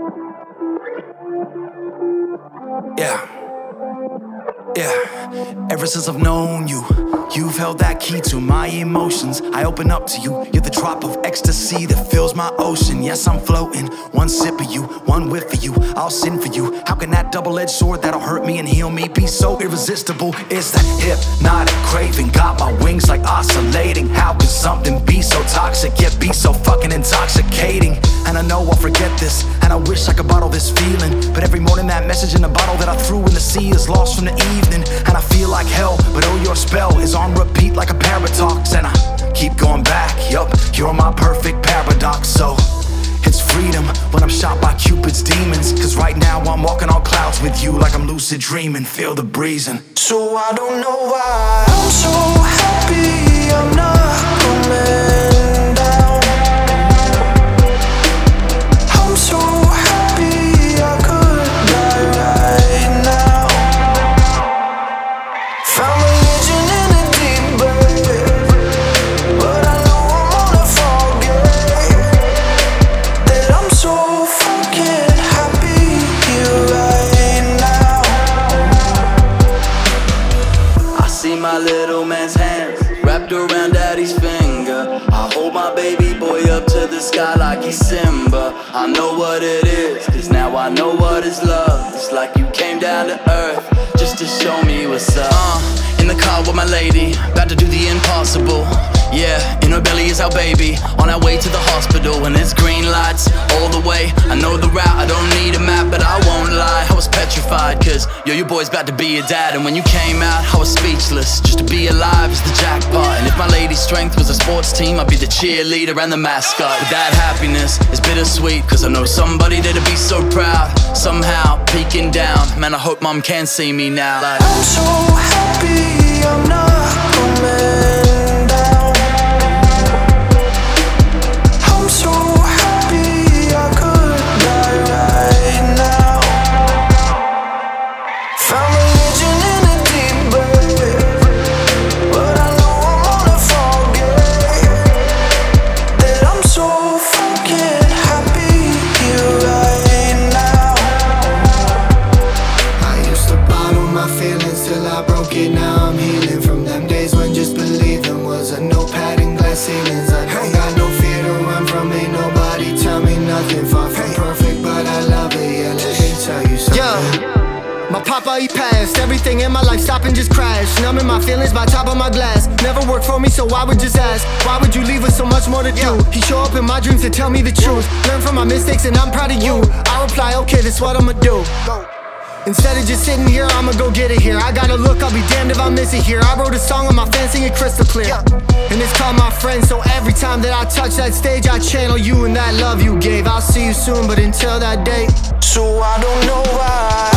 Yeah. Ever since I've known you, you've held that key to my emotions. I open up to you, you're the drop of ecstasy that fills my ocean. Yes, I'm floating, one sip of you, one whiff of you, I'll sin for you. How can that double-edged sword that'll hurt me and heal me be so irresistible? It's that hypnotic craving, got my wings like oscillating. How can something be so toxic yet be so fucking intoxicating? And I know I'll forget this, and I wish I could bottle this feeling, but every morning that message in the bottle that I threw in the sea is lost from the evening. And I feel like hell, but oh, your spell is on repeat like a paradox. And I keep going back, yup, you're my perfect paradox. So it's freedom when I'm shot by Cupid's demons, cause right now I'm walking on clouds with you like I'm lucid dreaming. Feel the breezing. So I don't know why I'm so happy I'm not coming down. I'm so happy I could die right now. Found religion in a deep bed, but I know I'm gonna forget that I'm so fucking happy here right now. I see my little man's hands wrapped around daddy's finger. I hold my baby boy up to the sky like he's Simba. I know what it is, cause now I know what is love. It's like you came down to earth just to show me what's up. In the car with my lady, about to do the impossible. Yeah, in her belly is our baby, on our way to the hospital. And it's green lights all the way, I know the route, I don't need a map, but I won't lie, I was petrified, cause your boy's about to be a dad. And when you came out, I was speechless, just to be alive is the jackpot. And if my lady's strength was a sports team, I'd be the cheerleader and the mascot. But that happiness is bittersweet, cause I know somebody that'd be so proud. Somehow, peeking down, man, I hope mom can see me now like, I'm so happy I'm not coming down. I'm so happy I could die right now. Found religion in a deep bed, but I know I'm gonna forget that I'm so fucking happy here right now. I used to bottle my feelings till I broke it. Now I'm healing from them days when just believing was a notepad and glass ceilings. I don't got no fear to run from, ain't nobody tell me nothing. Far from perfect, but I love it. Yeah, let me tell you something. Yeah, my papa, he passed. Everything in my life stopped and just crashed. Numbing my feelings by top of my glass. Never worked for me, so I would just ask, why would you leave with so much more to do? He show up in my dreams to tell me the truth. Learn from my mistakes and I'm proud of you. I reply, okay, that's what I'ma do. Instead of just sitting here, I'ma go get it here. I gotta look, I'll be damned if I miss it here. I wrote a song on my fan, sing it crystal clear. And it's called My Friend, so every time that I touch that stage, I channel you and that love you gave. I'll see you soon, but until that day, So I don't know why